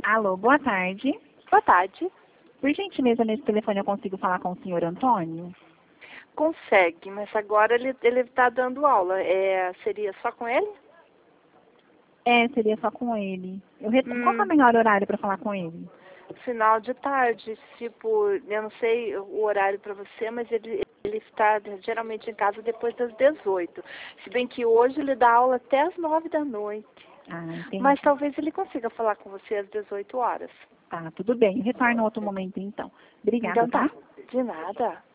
Alô, boa tarde. Boa tarde. Por gentileza, nesse telefone eu consigo falar com o senhor Antônio? Consegue, mas agora ele está dando aula. Seria só com ele? Seria só com ele. Qual que é o melhor horário para falar com ele? Final de tarde, tipo, eu não sei o horário para você, mas ele está geralmente em casa depois das 18. Se bem que hoje ele dá aula até às 9 da noite. Ah, entendi. Mas talvez ele consiga falar com você às 18 horas. Tá, tudo bem. Eu retorno em outro momento, então. Obrigada, Então tá. tá? De nada.